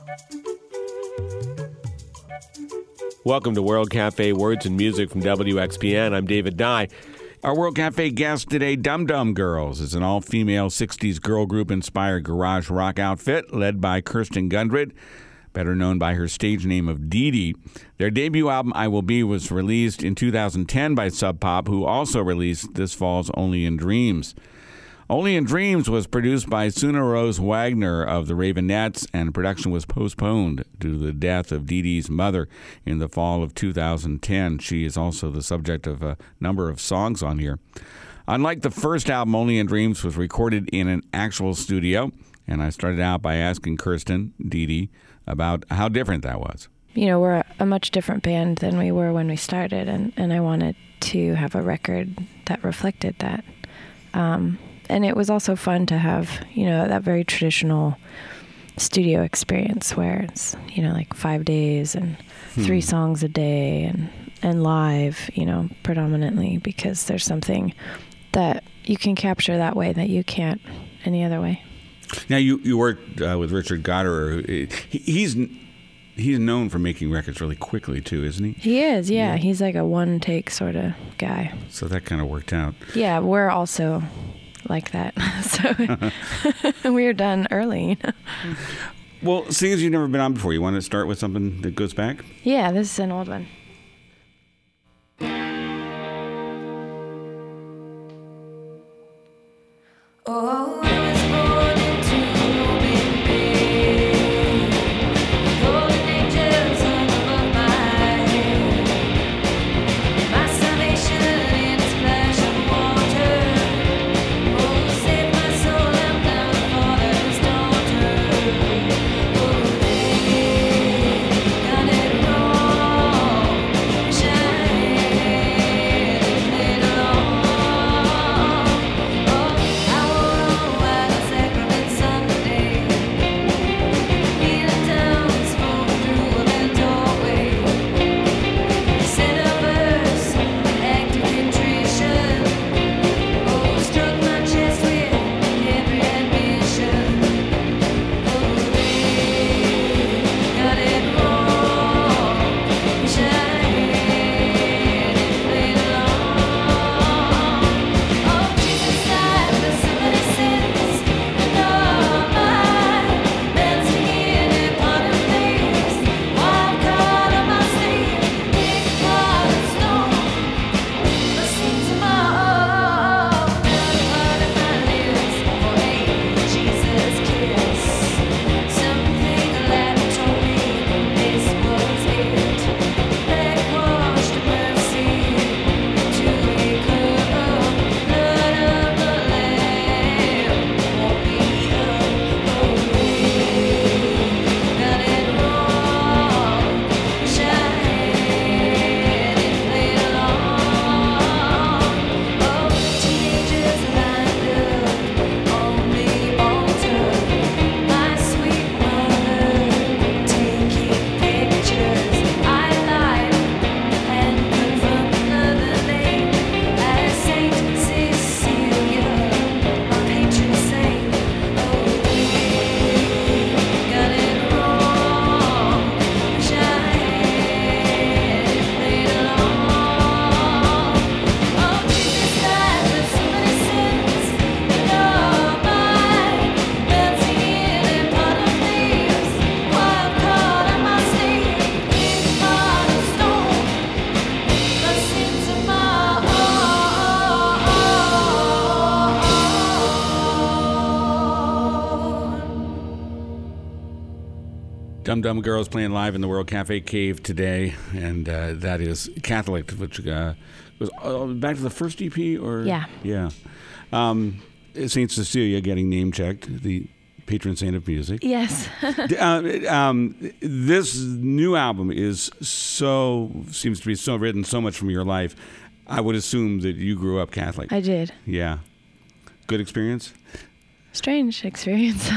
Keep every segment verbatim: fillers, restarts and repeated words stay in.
Welcome to World Cafe Words and Music from W X P N. I'm David Dye. Our World Cafe guest today, Dum Dum Girls, is an all-female sixties girl group-inspired garage rock outfit led by Kirsten Gundred, better known by her stage name of Dee Dee. Their debut album, I Will Be, was released in two thousand ten by Sub Pop, who also released this fall's Only in Dreams. Only in Dreams was produced by Suna Rose Wagner of the Ravenettes, and production was postponed due to the death of Dee Dee's mother in the fall of two thousand ten. She is also the subject of a number of songs on here. Unlike the first album, Only in Dreams was recorded in an actual studio, and I started out by asking Kirsten, Dee Dee, about how different that was. You know, we're a much different band than we were when we started, and, and I wanted to have a record that reflected that. Um, And it was also fun to have, you know, that very traditional studio experience where it's, you know, like five days and hmm. three songs a day and, and live, you know, predominantly, because there's something that you can capture that way that you can't any other way. Now, you, you worked uh, with Richard Goddard. He, he's he's known for making records really quickly, too, isn't he? He is, yeah. yeah. He's like a one-take sort of guy. So that kind of worked out. Yeah, we're also like that. So we were done early. You know? Well, seeing as you've never been on before, you want to start with something that goes back? Yeah, this is an old one. Oh. Dum Dum Girls playing live in the World Cafe Cave today, and uh, that is Catholic, which uh, was uh, back to the first E P, or yeah, yeah. Um, Saint Cecilia getting name checked, the patron saint of music. Yes. uh, um, this new album is so seems to be so written so much from your life. I would assume that you grew up Catholic. I did. Yeah. Good experience? Strange experience.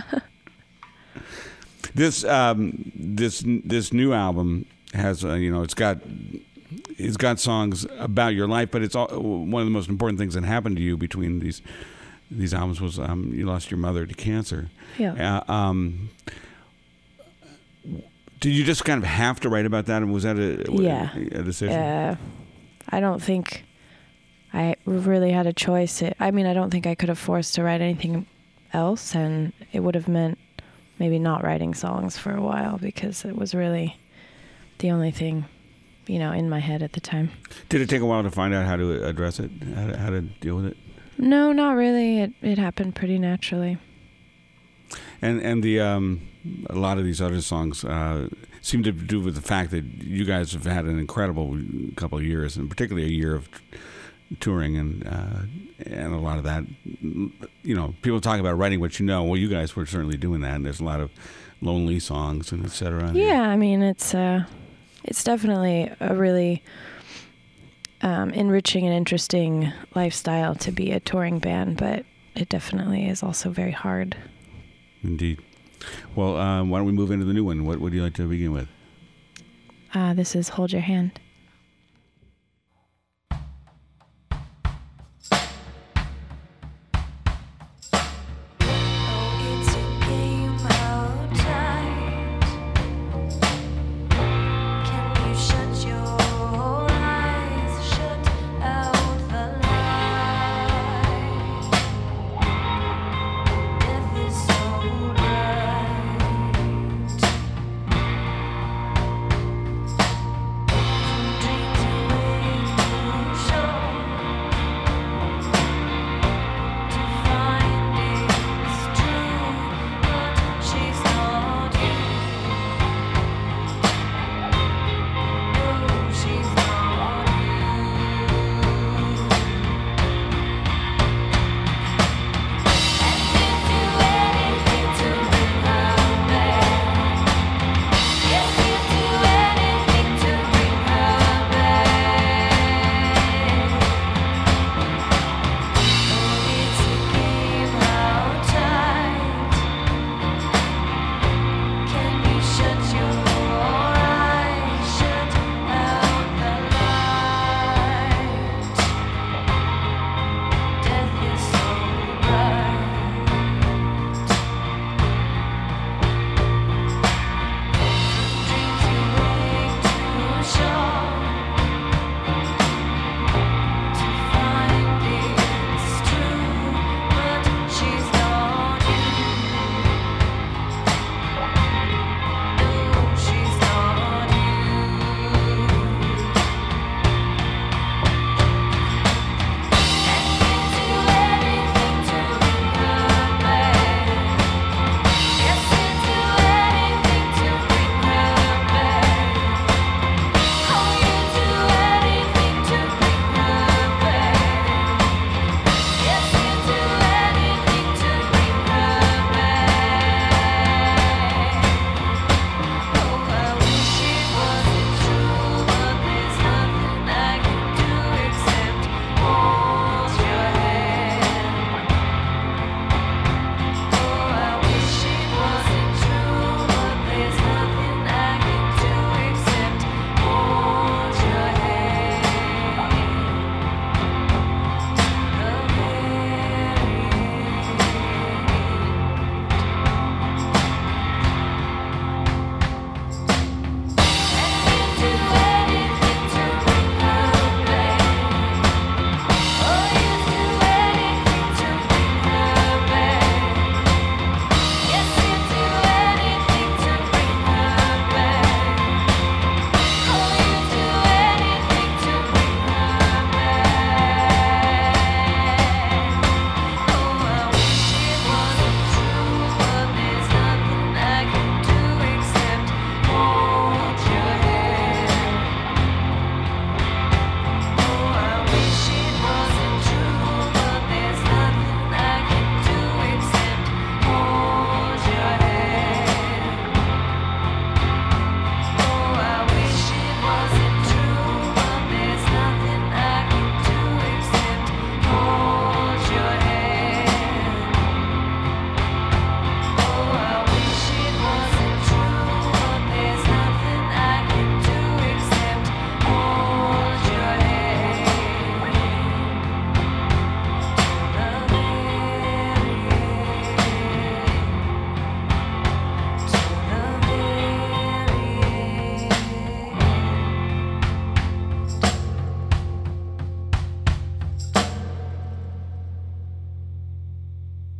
This um, this this new album has uh, you know it's got it's got songs about your life, but it's all, one of the most important things that happened to you between these these albums was um, you lost your mother to cancer. Yeah. Uh, um, Did you just kind of have to write about that? And was that a, yeah. a decision? Yeah. I don't think I really had a choice. It, I mean, I don't think I could have forced to write anything else, and it would have meant maybe not writing songs for a while because it was really the only thing, you know, in my head at the time. Did it take a while to find out how to address it, how to, how to deal with it? No, not really. It it happened pretty naturally. And and the um, a lot of these other songs uh, seem to do with the fact that you guys have had an incredible couple of years, and particularly a year of touring, and uh, and a lot of that. You know, people talk about writing what you know. Well, you guys were certainly doing that, and there's a lot of lonely songs and et cetera. Yeah, I mean, it's uh, it's definitely a really um, enriching and interesting lifestyle to be a touring band, but it definitely is also very hard. Indeed. Well, um, why don't we move into the new one? What would you like to begin with? Uh, this is Hold Your Hand. Thank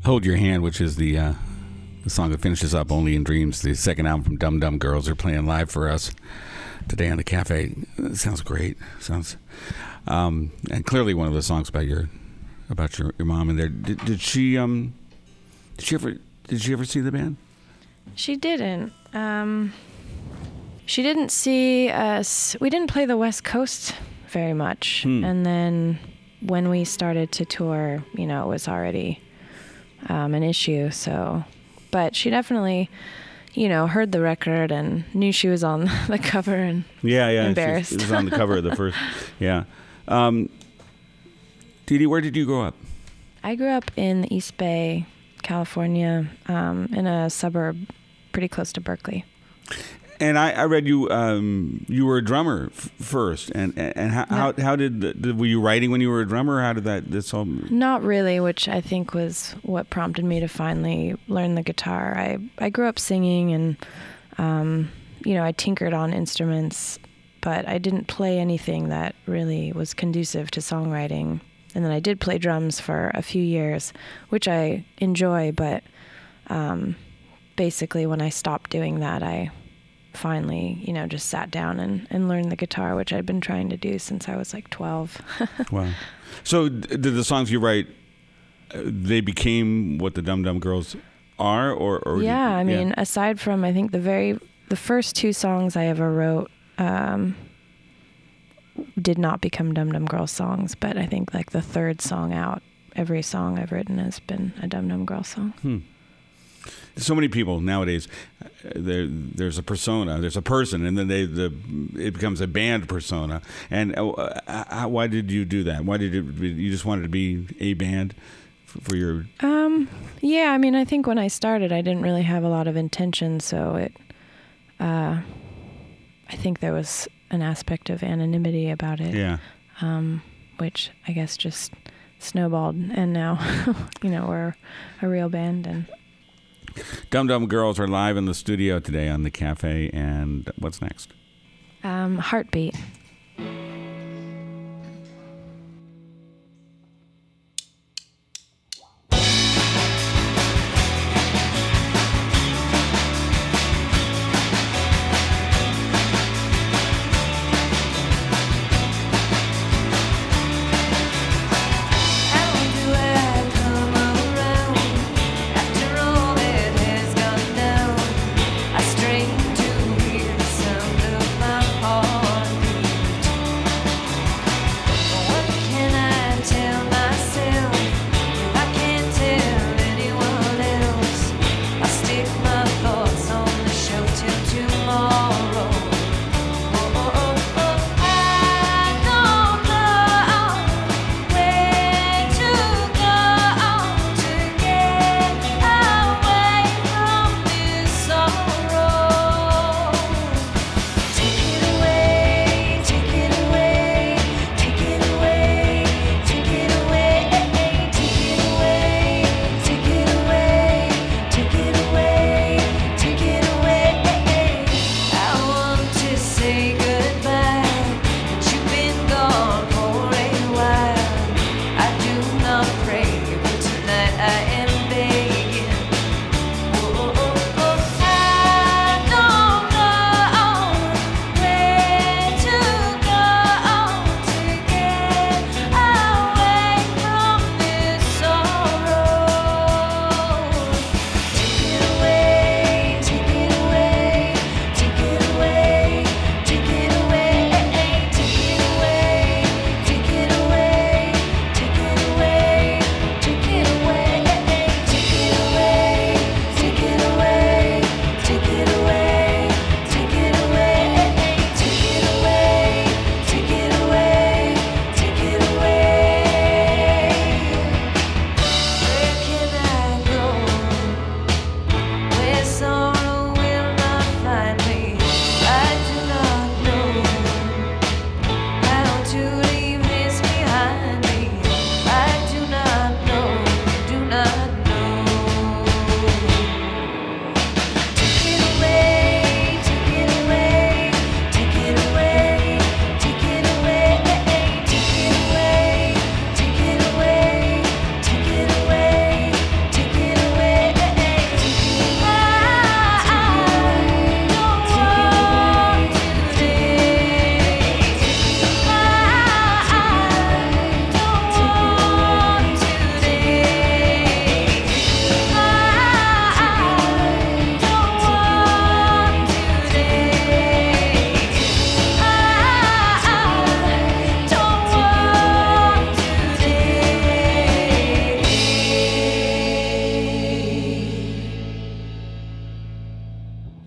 Hold Your Hand, which is the uh, the song that finishes up Only in Dreams, the second album from Dum Dum Girls, are playing live for us today on the cafe. It sounds great. Sounds um, and clearly one of the songs about your about your, your mom in there. Did, did she um did she ever did she ever see the band? She didn't. Um, she didn't see us. We didn't play the West Coast very much, hmm. and then when we started to tour, you know, it was already um, an issue. So, but she definitely, you know, heard the record and knew she was on the cover and yeah, yeah, embarrassed. It was on the cover of the first, yeah. Um, Dee Dee, where did you grow up? I grew up in the East Bay, California, um, in a suburb pretty close to Berkeley. And I, I read you um, you were a drummer f- first, and and how, yeah. how how did, did were you writing when you were a drummer? Or how did that this all? Not really, which I think was what prompted me to finally learn the guitar. I I grew up singing, and um, you know I tinkered on instruments, but I didn't play anything that really was conducive to songwriting. And then I did play drums for a few years, which I enjoy, but um, basically when I stopped doing that, I finally, you know, just sat down and, and learned the guitar, which I'd been trying to do since I was like twelve. Wow. So did the songs you write, uh, they became what the Dum Dum Girls are? or, or Yeah, did, I mean, yeah. aside from, I think the very, the first two songs I ever wrote um, did not become Dum Dum Girls songs, but I think like the third song out, every song I've written has been a Dum Dum Girls song. Hmm. So many people nowadays, uh, there there's a persona, there's a person, and then they the it becomes a band persona. And uh, how, why did you do that? Why did you you just wanted to be a band for, for your? Um, yeah, I mean, I think when I started, I didn't really have a lot of intention, so it. Uh, I think there was an aspect of anonymity about it. Yeah. Um, which I guess just snowballed, and now, you know, we're a real band. And Dum Dum Girls are live in the studio today on the cafe, and what's next? Um, Heartbeat. Strange to hear the sound of my heart.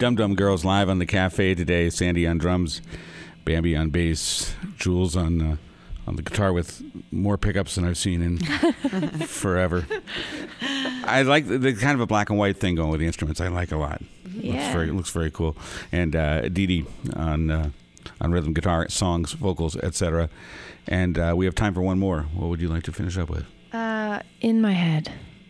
Dum Dum Girls live on the cafe today. Sandy on drums, Bambi on bass, Jules on uh, on the guitar with more pickups than I've seen in forever. I like the, the kind of a black and white thing going with the instruments. I like a lot. Yeah. Looks very, looks very cool. And uh, Dee Dee on uh, on rhythm guitar, songs, vocals, et cetera. And uh, we have time for one more. What would you like to finish up with? Uh, in my head.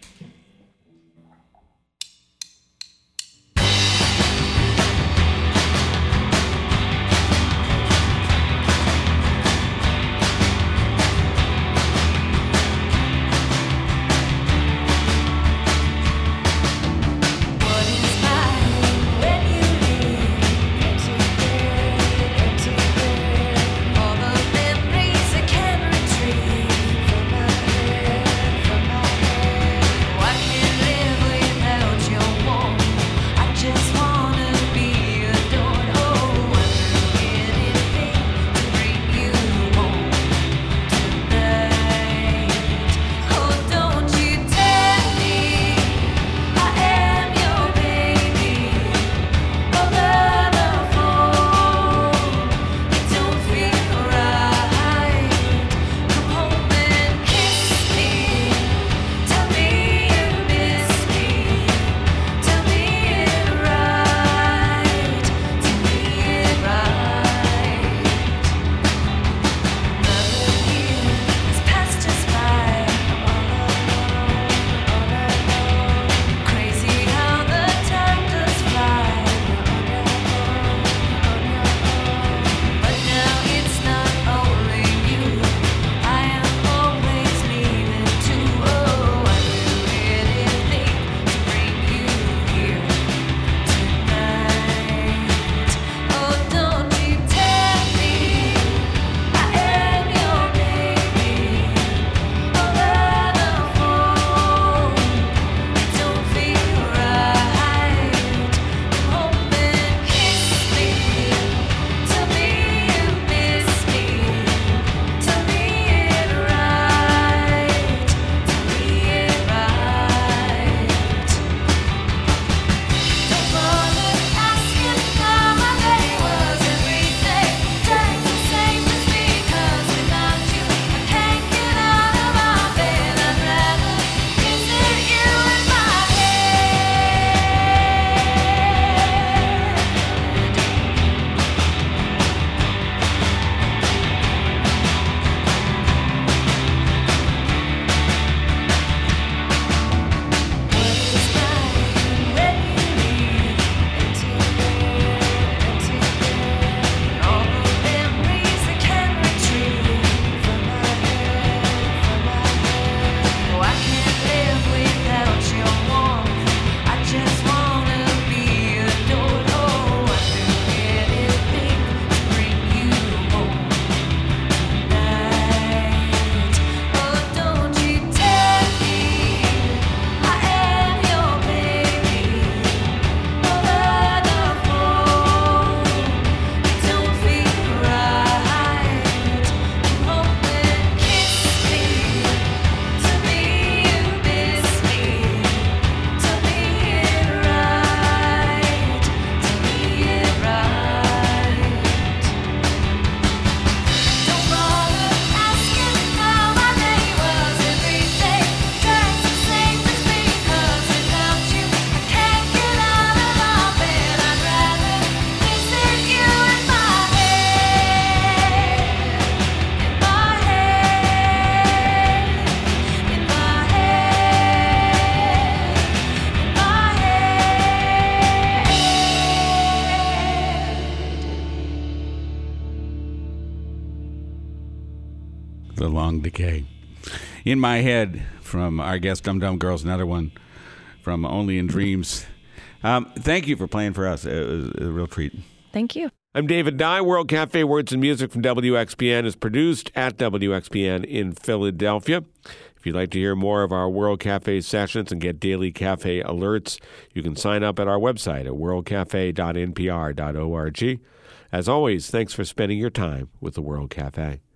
The Long Decay. In My Head from our guest Dum Dum Girls, another one from Only in Dreams. Um, thank you for playing for us. It was a real treat. Thank you. I'm David Dye. World Cafe Words and Music from W X P N is produced at W X P N in Philadelphia. If you'd like to hear more of our World Cafe sessions and get daily cafe alerts, you can sign up at our website at world cafe dot n p r dot org. As always, thanks for spending your time with the World Cafe.